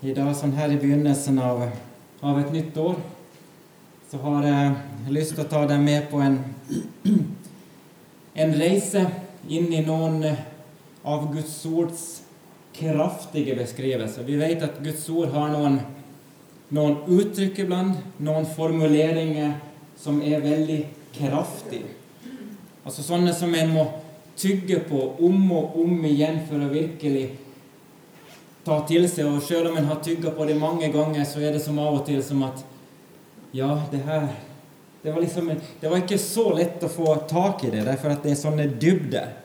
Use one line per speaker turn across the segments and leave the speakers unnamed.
I dag, sånn her I begynnelsen av et nytt år, så har jeg lyst til å ta deg med på en reise inn I noen av Guds ords kraftige beskrivelser. Vi vet at Guds ord har noen uttrykk iblant, noen formuleringer som veldig kraftige. Altså sånne som en må tygge på om og om igjen for å virkelig ta til seg, og selv om en har tygget på det mange ganger, så det som av og til som at ja, det var ikke så lett å få tak I det, derfor at det sånne dybder.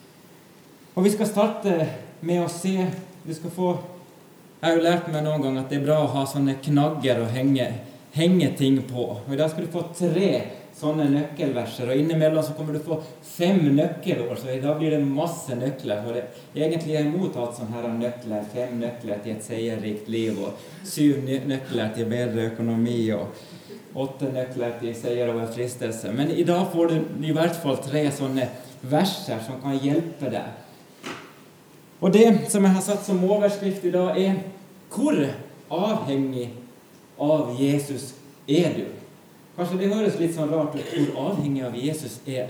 Og vi skal starte med å se, jeg har jo lært meg noen ganger at det bra å ha sånne knagger å henge ting på, og I dag skal du få 3 sånne nøkkelverser, og innimellom så kommer du få 5 nøkkelord, så I dag blir det masse nøkler, for egentlig jeg imot alt sånne her nøkler, 5 nøkler til et seierrikt liv, og 7 nøkler til bedre økonomi, og 8 nøkler til seier over fristelse. Men I dag får du I hvert fall 3 sånne verser som kan hjelpe deg. Og det som jeg har satt som overskrift I dag hvor avhengig av Jesus du? Kanskje det høres litt sånn rart ut, hvor avhengig av Jesus jeg?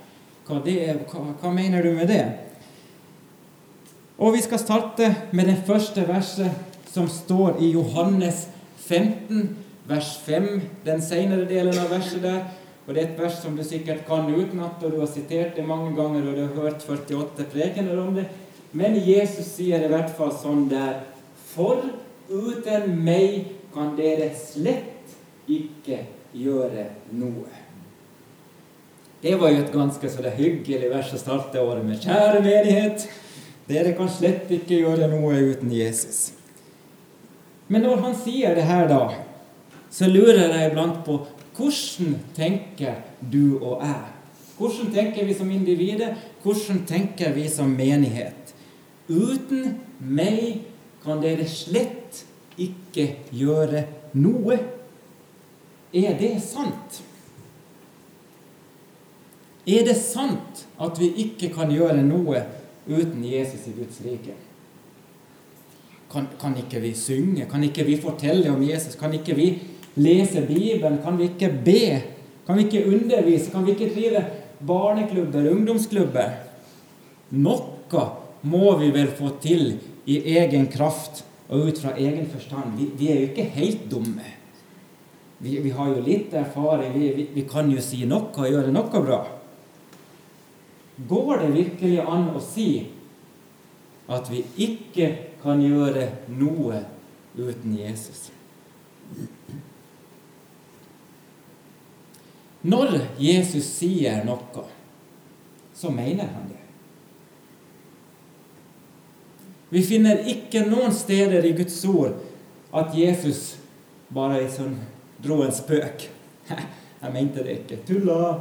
Hva mener du med det? Og vi skal starte med det første verset som står I Johannes 15, vers 5, den senere delen av verset der. Og det et vers som du sikkert kan utenat, og du har sitert det mange ganger, og du har hørt 48 prekener om det. Men Jesus sier I hvert fall sånn der: for uten meg kan dere slett ikke gjøre noe. Det var jo et ganske så det hyggelig vers å starte året med. Kjære menighet, dere kan slett ikke gjøre noe uten Jesus. Men når han sier det her da, så lurer jeg iblant på hvordan tenker du og jeg? Hvordan tenker vi som individer? Hvordan tenker vi som menighet? Uten meg kan dere slett ikke gjøre noe. Det sant? Det sant at vi ikke kan gjøre noe uten Jesus I Guds rike? Kan ikke vi synge? Kan ikke vi fortelle om Jesus? Kan ikke vi lese Bibelen? Kan vi ikke be? Kan vi ikke undervise? Kan vi ikke drive barneklubber, ungdomsklubber? Noe må vi vel få til I egen kraft og ut fra egen forstand. Vi jo ikke helt dumme. Vi har jo litt erfaring, vi kan jo si noe og gjøre noe bra. Går det virkelig an å si at vi ikke kan gjøre noe uten Jesus? Når Jesus sier noe, så mener han det. Vi finner ikke noen steder I Guds ord at Jesus bare sånn dro en spøk. Jeg mente det ikke. Tulla!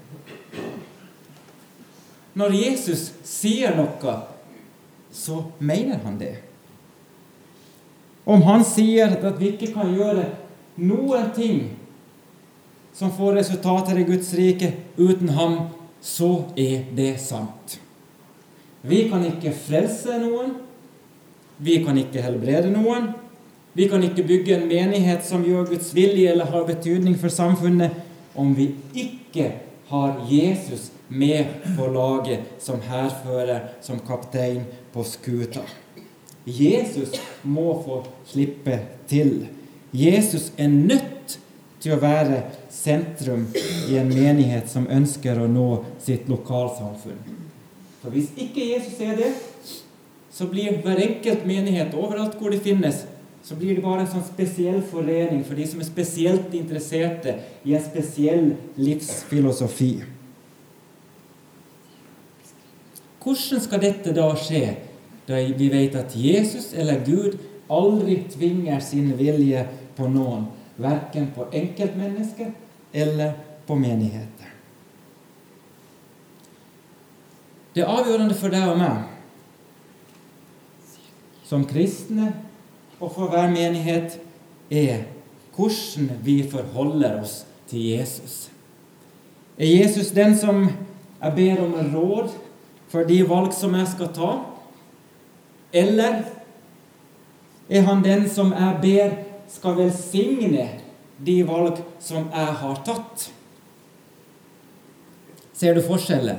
Når Jesus sier noe, så mener han det. Om han sier at vi ikke kan gjøre noen ting som får resultater I Guds rike uten ham, så det sant. Vi kan ikke frelse noen. Vi kan ikke helbrede noen. Vi kan ikke bygge en menighet som gjør Guds vilje eller har betydning for samfunnet om vi ikke har Jesus med på laget som herfører, som kaptein på skuta. Jesus må få slippe til. Jesus nødt til å være sentrum I en menighet som ønsker å nå sitt lokalsamfunn. For hvis ikke Jesus det, så blir hver enkelt menighet overalt hvor det finnes, så blir det bare en sånn spesiell forening for de som spesielt interesserte I en spesiell livsfilosofi. Hvordan skal dette da skje, da vi vet at Jesus eller Gud aldri tvinger sin vilje på noen, hverken på enkeltmennesker eller på menigheter? Det avgjørende for deg og meg, som kristne, og for hver menighet hvordan vi forholder oss til Jesus. Jesus den som jeg ber om råd for de valg som jeg skal ta? Eller Er han den som jeg ber skal velsigne de valg som jeg har tatt? Ser du forskjellen?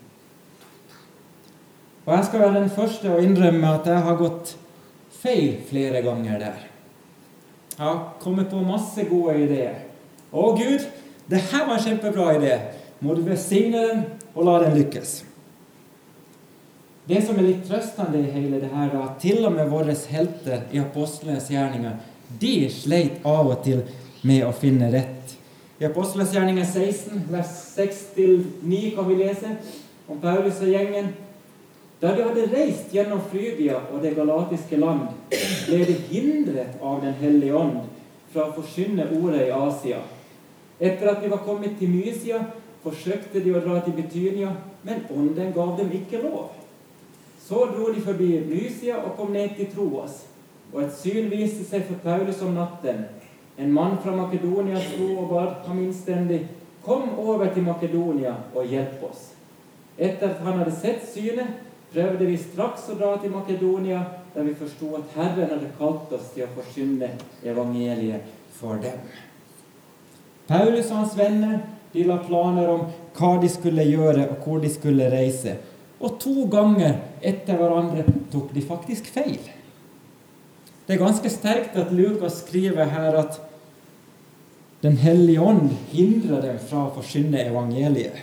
Og jeg skal være den første å innrømme at jeg har gått feil flere ganger der. Jeg har kommet på masse gode ideer. Å Gud, det her var en kjempebra idé. Må du velsigne den og la den lykkes. Det som er litt trøstende i hele det her, at til og med våre helter i apostlenes gjerninger, de sleit av og til med å finne rett. I apostlenes gjerninger 16, vers 6-9 kan vi lese om Paulus og gjengen. Da de hadde reist gjennom Frygia og det galatiske land, ble de hindret av den hellige ånd fra å forkynne ordet i Asia. Etter at de var kommet til Mysia, forsøkte de å dra til Betynia, men ånden gav dem ikke lov. Så dro de forbi Mysia og kom ned til Troas, og et syn viste seg for Paulus om natten. En mann fra Makedonia sto og bad ham innstendig: kom over til Makedonia og hjelp oss. Etter at han hadde sett synet, prøvde vi straks å dra til Makedonia, der vi forstod at Herren hadde kalt oss til å forkynne evangeliet for dem. Paulus og hans venner, de la planer om hva de skulle gjøre og hvor de skulle reise. Og 2 ganger etter hverandre tok de faktisk feil. Det er ganske sterkt at Lukas skriver her at Den hellige ånd hindrer dem fra å forkynne evangeliet.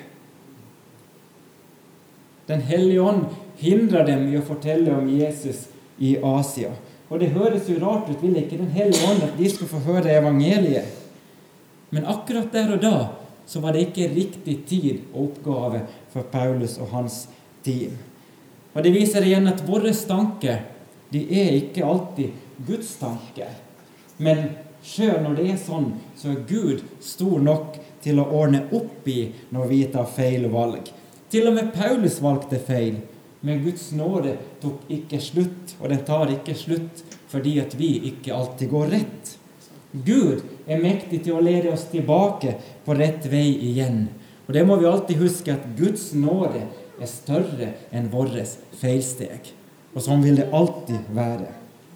Den hellige ånd hindrer dem i å fortelle om Jesus i Asia. Og det høres jo rart ut, vil ikke den hellige ånd at de skulle få høre evangeliet? Men akkurat der og da, så var det ikke riktig tid og oppgave for Paulus og hans team. Og det viser igjen at våre tanker, de er ikke alltid Guds tanker. Men selv når det er sånn, så er Gud stor nok til å ordne opp i når vi tar feil valg. Til og med Paulus valgte feil, men Guds nåde tok ikke slutt, og den tar ikke slutt fordi at vi ikke alltid går rett. Gud er mektig til å lede oss tilbake på rett vei igjen. Og det må vi alltid huske, at Guds nåde er større enn våres feilsteg. Og sånn vil det alltid være.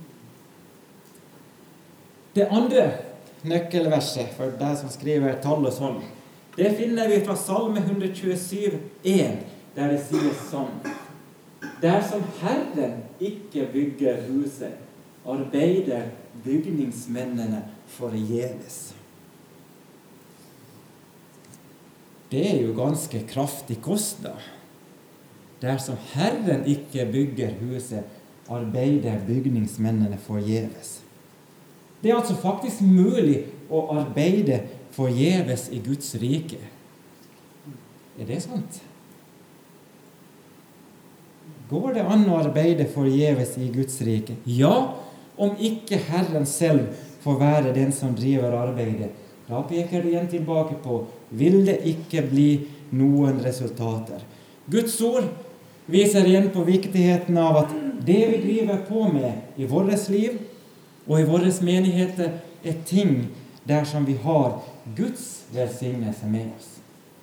Det andre nøkkelverset for deg som skriver tall og sånn, det finner vi fra Salme 127,1, der det sies sånn: dersom Herren ikke bygger huset, arbeider bygningsmennene forgjeves. Det er jo ganske kraftig kost da. Dersom Herren ikke bygger huset, arbeider bygningsmennene forgjeves. Det er altså faktisk mulig å arbeide forgjeves i Guds rike. Er det sant? Går det an å arbeide forgjeves i Guds rike? Ja, om ikke Herren selv får være den som driver arbeidet. Da peker det igjen tilbake på, vil det ikke bli noen resultater. Guds ord viser igjen på viktigheten av at det vi driver på med i vårt liv og i våre menigheter er ting der som vi har Guds velsignelse med oss.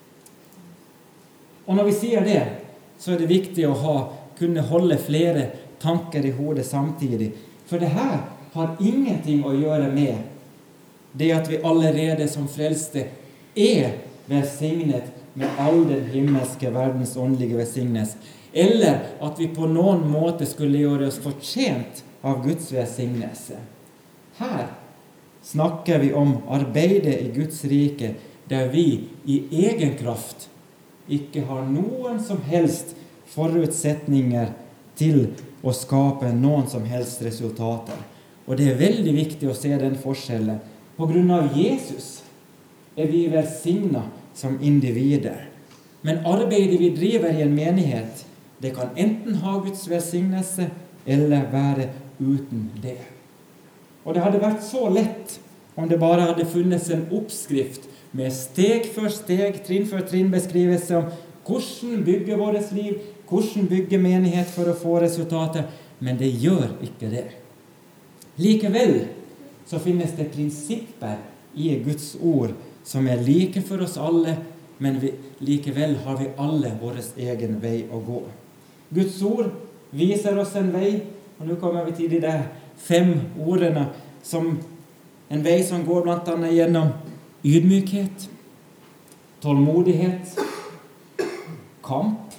Og når vi sier det, så er det viktig å kunne holde flere tanker i hodet samtidig. For det her har ingenting å gjøre med det at vi allerede som frelste er velsignet med all den himmelske verdens åndelige velsignelse, eller at vi på noen måte skulle gjøre oss fortjent av Guds velsignelse. Her snakker vi om arbeidet i Guds rike, der vi i egen kraft ikke har noen som helst forutsetninger til å skape noen som helst resultater. Og det er veldig viktig å se den forskjellen. På grunn av Jesus er vi velsignet som individer. Men arbeidet vi driver i en menighet, det kan enten ha Guds velsignelse eller være uten det. Og det hadde vært så lett om det bare hadde funnes en oppskrift med steg for steg, trinn for trinn beskrivelse om hvordan bygge vårt liv, hvordan bygge menighet for å få resultater, men det gjør ikke det. Likevel så finnes det prinsipper i Guds ord som er like for oss alle, men likevel har vi alle vår egen vei å gå. Guds ord viser oss en vei, og nå kommer vi til de der 5 ordene som en vei som går blant annet gjennom ydmykhet, tålmodighet, kamp,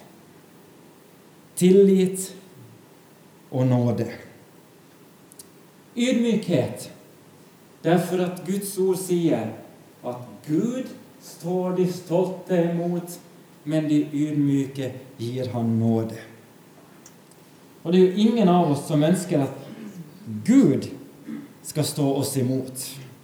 tillit og nåde. Ydmykhet, derfor at Guds ord sier at Gud står de stolte imot, men de ydmyke gir han nåde. Og det er jo ingen av oss som ønsker at Gud skal stå oss imot.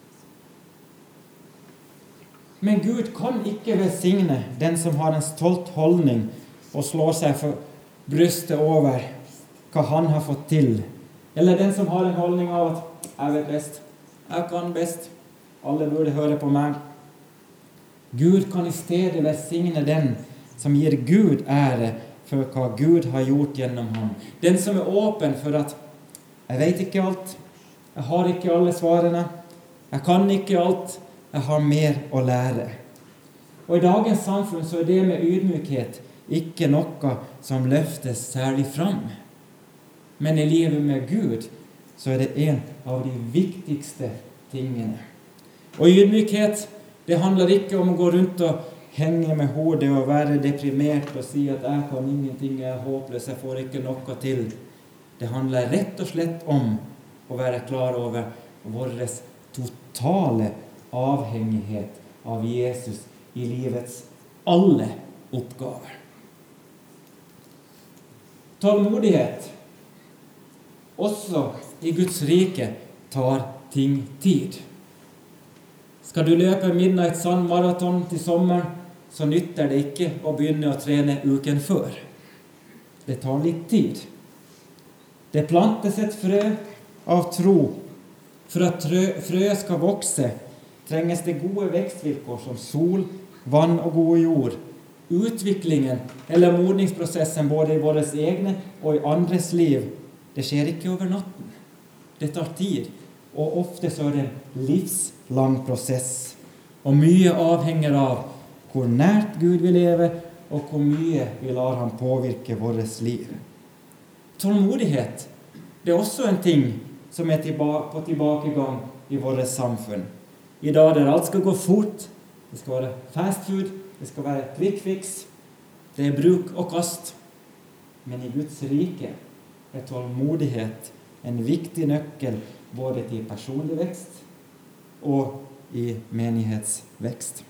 Men Gud kan ikke velsigne den som har en stolt holdning og slår seg for brystet over hva han har fått til. Eller den som har en holdning av at jeg vet best, jeg kan best, alle burde høre på meg. Gud kan i stedet velsigne den som gir Gud ære for hva Gud har gjort gjennom ham. Den som er åpen for at jeg vet ikke alt, jeg har ikke alle svarene, jeg kan ikke alt, jeg har mer å lære. Og i dagens samfunn så er det med ydmykhet ikke noe som løftes særlig fram. Men i livet med Gud så er det en av de viktigste tingene. Og ydmykhet, det handler ikke om å gå rundt og henge med hodet og være deprimert og si at jeg kan ingenting, jeg er håpløs, jeg får ikke noe til. Det handler rett og slett om å være klar over vår totale avhengighet av Jesus i livets alle oppgaver. Tålmodighet, også i Guds rike, tar ting tid. Skal du løpe Midnight Sun maraton til sommeren, så nytter det ikke å begynne å trene uken før. Det tar litt tid. Det plantes et frø av tro. For at frøet skal vokse, trenges det gode vekstvilkår som sol, vann og god jord. Utviklingen eller modningsprosessen både i våre egne og i andres liv, det skjer ikke over natten. Det tar tid, og ofte så er det en livslang prosess. Og mye avhenger av hvor nært Gud vil leve, og hvor mye vi lar han påvirke vårt liv. Tålmodighet, det er også en ting som er på tilbakegang i vårt samfunn. I dag der alt skal gå fort, det skal være fast food, det skal være quick fix, det er bruk og kast. Men i Guds rike er tålmodighet en viktig nøkkel både til personlig vekst og i menighetsvekst.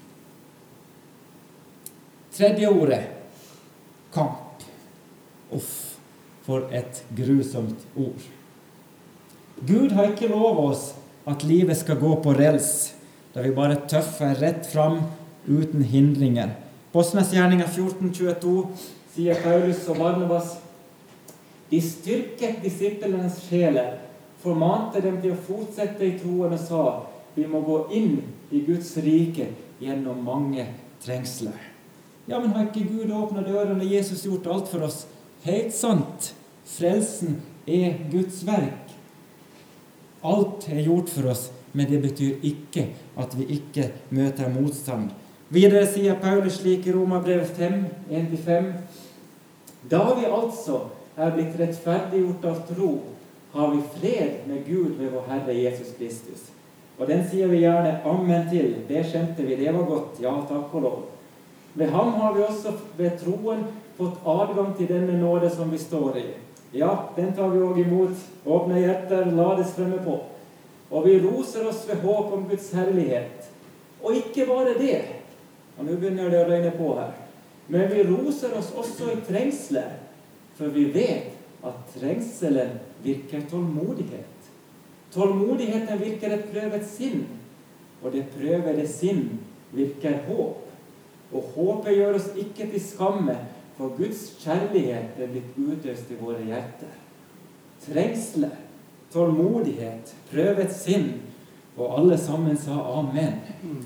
Tredje ordet, kamp. Uff, for et grusomt ord. Gud har ikke lovet oss at livet skal gå på rels, der vi bare tøffer rett fram uten hindringer. Apostlenes gjerninger 14:22 sier Paulus og Barnabas, de styrket disiplenes sjeler, formante dem til å fortsette i troen og sa, vi må gå inn i Guds rike gjennom mange trengsler. Ja, men har ikke Gud åpnet døren og Jesus gjort alt for oss? Helt sant. Frelsen er Guds verk. Alt er gjort for oss, men det betyr ikke at vi ikke møter motstand. Videre sier Paulus slik i Romerbrevet 5, 1-5. Da vi altså er blitt rettferdiggjort av tro, har vi fred med Gud ved vår Herre Jesus Kristus. Og den sier vi gjerne amen til. Det skjønte vi, det var godt. Ja, takk og lov. Ved ham har vi også ved troen fått adgang til denne nåde som vi står i. Ja, den tar vi også imot. Åpne hjerter, la det strømme på. Og vi roser oss ved håp om Guds herlighet. Og ikke bare det. Og nå begynner det å røyne på her. Men vi roser oss også i trengsler, for vi vet at trengselen virker tålmodighet. Tålmodigheten virker et prøvet sinn, og det prøvede sinn virker håp. Og håpet gjør oss ikke til skamme, for Guds kjærlighet er blitt utøst i våre hjerter. Trengsler, tålmodighet, prøvet sinn, og alle sammen sa amen.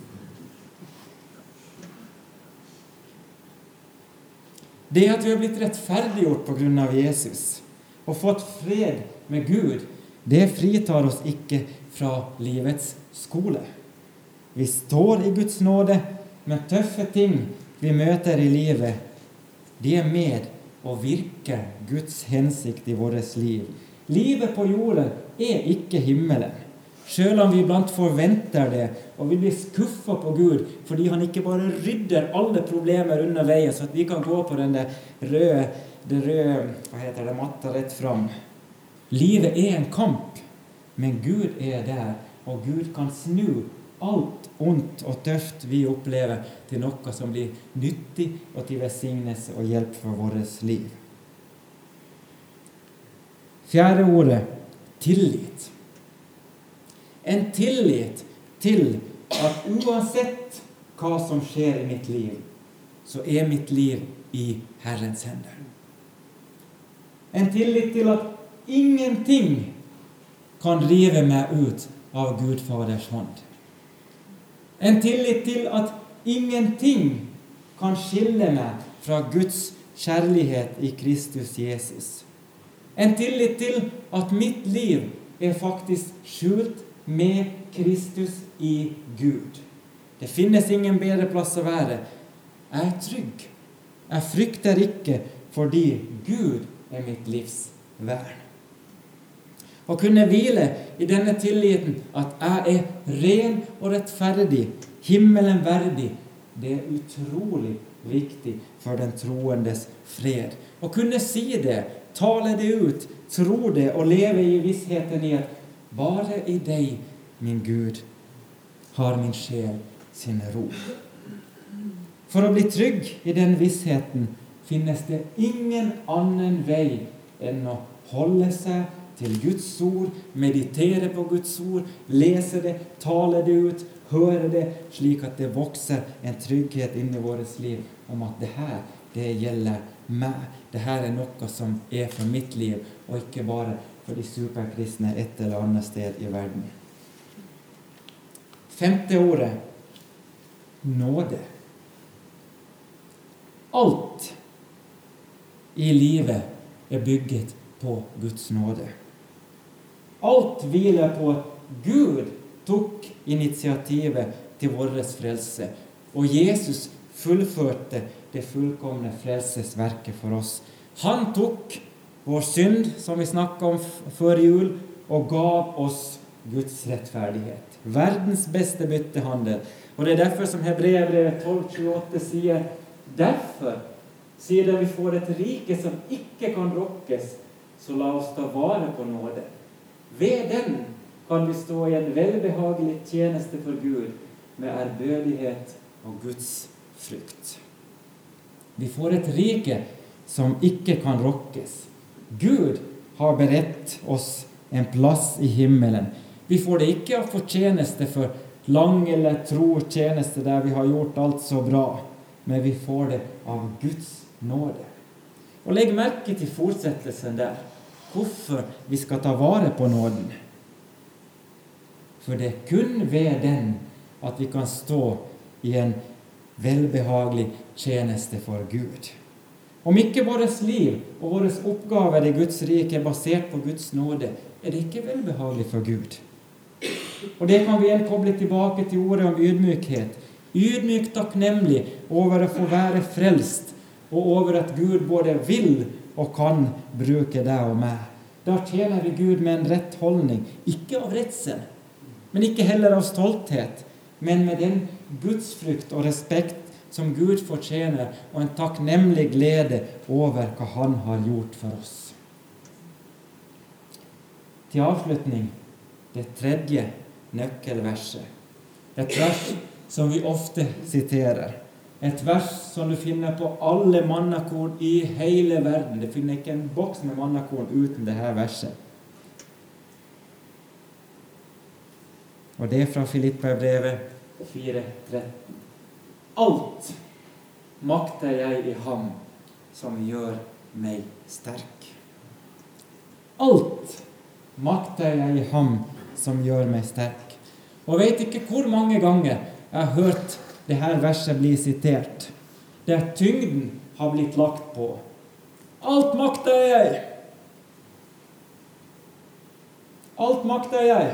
Det at vi har blitt rettferdiggjort på grunn av Jesus, og fått fred med Gud, det fritar oss ikke fra livets skole. Vi står i Guds nåde, men tøffe ting vi møter i livet, de er med og virker Guds hensikt i vårt liv. Livet på jorden ikke himmelen. Selv om vi iblant forventer det, og vi blir skuffet på Gud, fordi han ikke bare rydder alle problemer under veien, så at vi kan gå på den røde matta rett fram. Livet en kamp, men Gud der, og Gud kan snu alt ondt og tøft vi opplever til noe som blir nyttig og til velsignelse og hjelp for vårt liv. Fjerde ordet, tillit. En tillit til at uansett hva som skjer i mitt liv, så mitt liv i Herrens hender. En tillit til at ingenting kan rive meg ut av Gud Faders hånd. En tillit til at ingenting kan skille meg fra Guds kjærlighet i Kristus Jesus. En tillit til at mitt liv faktisk skjult med Kristus i Gud. Det finnes ingen bedre plass å være. Jeg trygg. Jeg frykter ikke fordi Gud mitt livs vern. Å kunne hvile i denne tilliten at jeg ren og rettferdig, himmelen verdig, det utrolig viktig for den troendes fred. Å kunne si det, tale det ut, tro det og leve i vissheten i at bare i deg, min Gud, har min sjel sin ro. For å bli trygg i den vissheten finnes det ingen annen vei enn å holde seg til Guds ord, meditere på Guds ord, lese det, tale det ut, høre det, slik at det vokser en trygghet inn i vårt liv om at det gjelder meg. Dette noe som for mitt liv, og ikke bare for de superkristne et eller annet sted i verden. Femte ordet, nåde. Alt i livet bygget på Guds nåde. Alt hviler på at Gud tok initiativet til vår frelse, og Jesus fullførte det fullkomne frelsesverket for oss. Han tok vår synd, som vi snakket om før jul, og gav oss Guds rettferdighet. Verdens beste byttehandel. Og det derfor som Hebreerbrevet 12:28 sier, derfor, siden vi får et rike som ikke kan rokkes, så la oss ta vare på nåde. Ved den kan vi stå i en velbehagelig tjeneste for Gud, med ærbødighet og Guds frykt. Vi får et rike som ikke kan rokkes. Gud har beredt oss en plass i himmelen. Vi får det ikke av fortjeneste for lang eller tro tjeneste der vi har gjort alt så bra, men vi får det av Guds nåde. Og legg merke til fortsettelsen der. Hvorfor vi skal ta vare på nåden. For det kun ved den at vi kan stå i en velbehagelig tjeneste for Gud. Om ikke vårt liv og våre oppgaver i Guds rike basert på Guds nåde, det ikke velbehagelig for Gud. Og det kan vi igjen koble tilbake til ordet om ydmykhet. Ydmyk takknemlig over å få være frelst, og over at Gud både vil og kan bruke deg og meg. Da tjener vi Gud med en rett holdning, ikke av redsel, men ikke heller av stolthet, men med den gudsfrykt og respekt som Gud fortjener, og en takknemlig glede over hva han har gjort for oss. Til avslutning, det tredje nøkkelverset. Et vers som vi ofte siterer. Et vers som du finner på alle mannakorn i hele verden. Det finner ikke en boks med mannakorn uten dette verset. Og det fra Filipperbrevet 4:13. Alt makter jeg i ham som gjør meg sterk. Alt makter jeg i ham som gjør meg sterk. Og jeg vet ikke hvor mange ganger jeg har hørt det her verset bli sitert, der tyngden har blitt lagt på. Alt makter jeg. Alt makter jeg.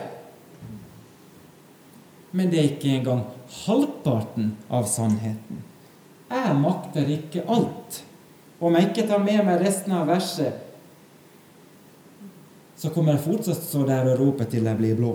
Men det ikke engang halvparten av sannheten. Jeg makter ikke alt. Om jeg ikke tar med meg resten av verset, så kommer jeg fortsatt stå der og rope til jeg blir blå.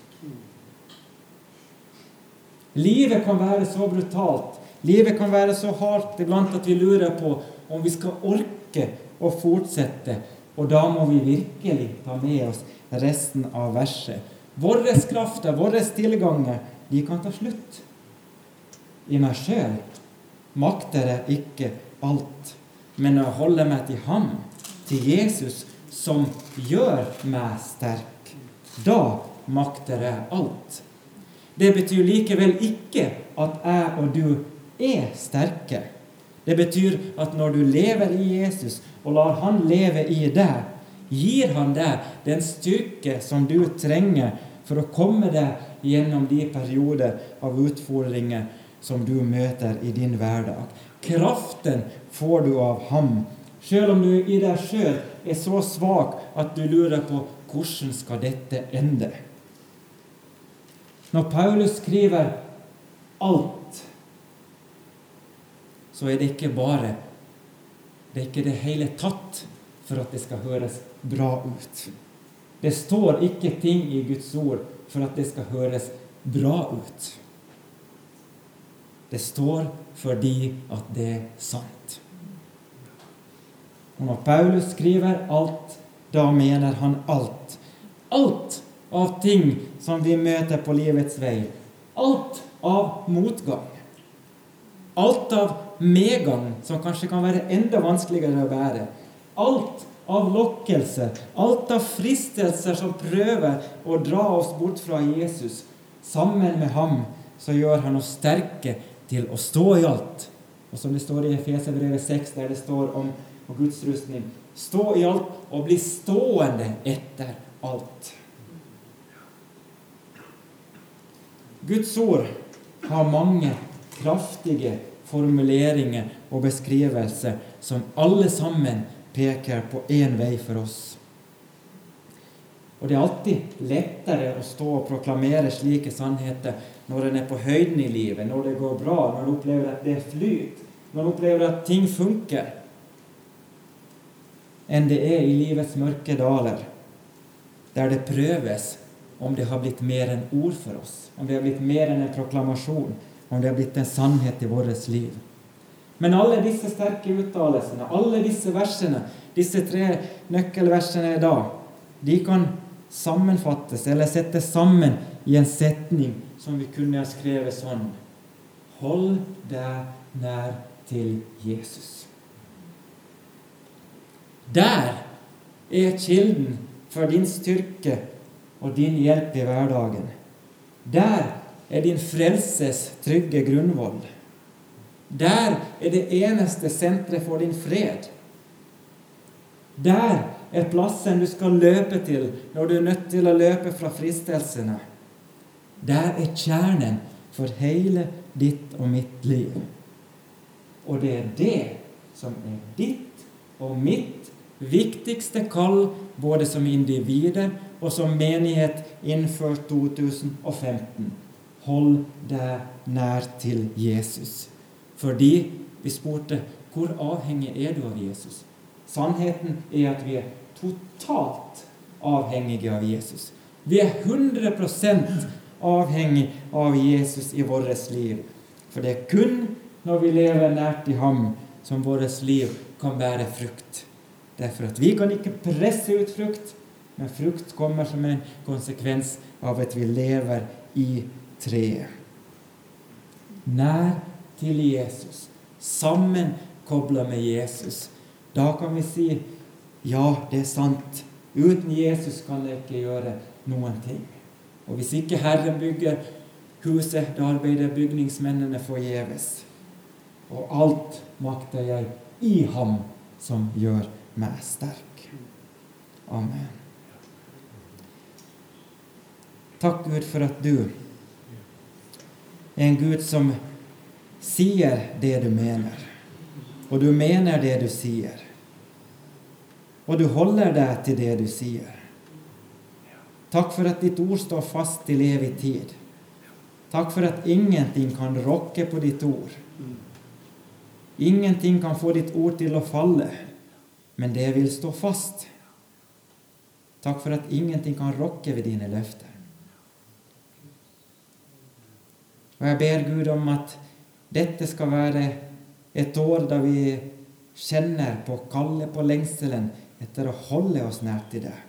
Livet kan være så brutalt. Livet kan være så hardt iblant at vi lurer på om vi skal orke å fortsette. Og da må vi virkelig ta med oss resten av verset. Våre krafter, våre tilganger, de kan ta slutt. I meg selv makter jeg ikke alt, men å holde meg til ham, til Jesus, som gjør meg sterk. Da makter jeg alt. Det betyr likevel ikke at jeg og du er sterke. Det betyr at når du lever i Jesus og lar han leve i deg, gir han deg den styrke som du trenger for å komme deg gjennom de perioder av utfordringer som du møter i din hverdag. Kraften får du av ham, selv om du i deg selv er så svak at du lurer på hvordan skal dette ende. Når Paulus skriver alt, så er det ikke det hele tatt for at det skal høres bra ut. Det står ikke ting i Guds ord for at det skal høres bra ut. Det står fordi at det er sant. Og når Paulus skriver alt, da mener han alt. Alt av ting som vi møter på livets vei. Alt av motgang. Alt av medgang, som kanskje kan være enda vanskeligere å bære. Alt av lokkelse, alt av fristelser som prøver å dra oss bort fra Jesus. Sammen med ham så gjør han oss sterke til å stå i alt. Og som det står i Efeserbrevet 6, der det står om Guds rustning, stå i alt og bli stående etter alt. Guds ord har mange kraftige formuleringer og beskrivelser som alle sammen peker på en vei for oss. Og det er alltid lettere å stå og proklamere slike sannheter når en er på høyden i livet, når det går bra, når en opplever at det er flyt, når en opplever at ting funker, enn det er i livets mørke daler, der det prøves om det har blitt mer enn ord for oss, om det har blitt mer enn en proklamasjon, om det har blitt en sannhet i vårt liv. Men alle disse sterke uttalelsene, alle disse versene, disse 3 nøkkelversene i dag, de kan sammenfattes eller settes sammen i en setning som vi kunne ha skrevet sånn: hold deg nær til Jesus. Der er kilden for din styrke og din hjelp i hverdagen. Der er din frelses trygge grunnvoll. Der er det eneste sentret for din fred. Der er plassen du skal løpe til når du er nødt til å løpe fra fristelsene. Der er kjernen for hele ditt og mitt liv. Og det er det som er ditt og mitt viktigste kall, både som individer og som menighet innenfor 2015. Hold deg nær til Jesus. Fordi vi spurte, hvor avhengig er du av Jesus? Sannheten er at vi er totalt avhengige av Jesus. Vi er 100% avhengig av Jesus i vårt liv. For det er kun når vi lever nært i ham som vårt liv kan bære frukt. Derfor at vi kan ikke presse ut frukt, men frukt kommer som en konsekvens av at vi lever i treet. Nær til Jesus, sammenkoblet med Jesus. Da kan vi si, ja, det er sant. Uten Jesus kan jeg ikke gjøre noen ting. Og hvis ikke Herren bygger huset, da arbeider bygningsmennene forgjeves. Og alt makter jeg i ham som gjør meg sterk. Amen. Takk Gud for at du er en Gud som sier det du mener. Og du mener det du sier. Og du holder deg til det du sier. Takk for at ditt ord står fast til evig tid. Takk for at ingenting kan rokke på ditt ord. Ingenting kan få ditt ord til å falle, men det vil stå fast. Takk for at ingenting kan rokke ved dine løfter. Og jeg ber Gud om at dette skal være et år da vi kjenner på kallet på lengselen etter å holde oss nær til deg.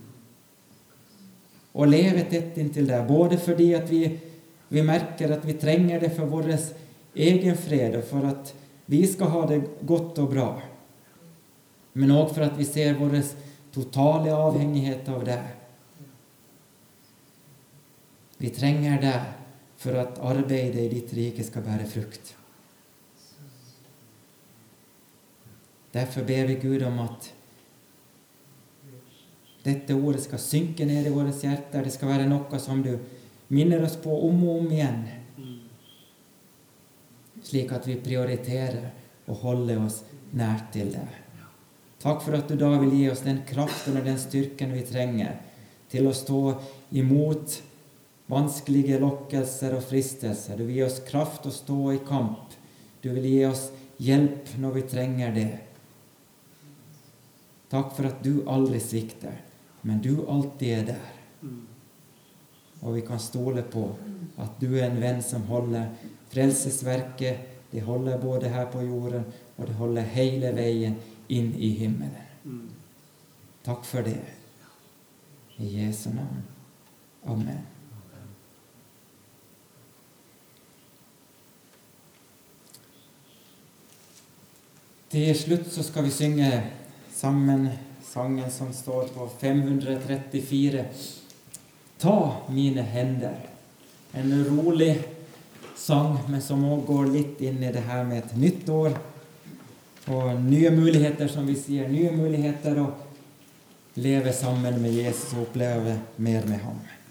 Og leve tett inntil deg, både fordi at vi merker at vi trenger det for vår egen fred, og for at vi skal ha det godt og bra. Men også for at vi ser vår totale avhengighet av deg. Vi trenger deg for at arbeidet i ditt rike skal bære frukt. Derfor ber vi Gud om at dette ordet skal synke ned i våre hjerter. Det skal være noe som du minner oss på om og om igjen, slik at vi prioriterer å holde oss nær til deg. Takk for at du da vil gi oss den kraften og den styrken vi trenger til å stå imot vanskelige lokkelser og fristelser. Du vil gi oss kraft å stå i kamp. Du vil gi oss hjelp når vi trenger det. Takk for at du aldri svikter, men du alltid er der. Og vi kan stole på at du er en venn som holder frelsesverket. Det holder både her på jorden, og det holder hele veien inn i himmelen. Takk for det. I Jesu navn. Amen. Til slutt så skal vi synge sammen sangen som står på 534. Ta mine hender. En rolig sang, men som også går litt inn i det her med et nytt år. Og nye muligheter, som vi sier. Nye muligheter å leve sammen med Jesus og oppleve mer med ham.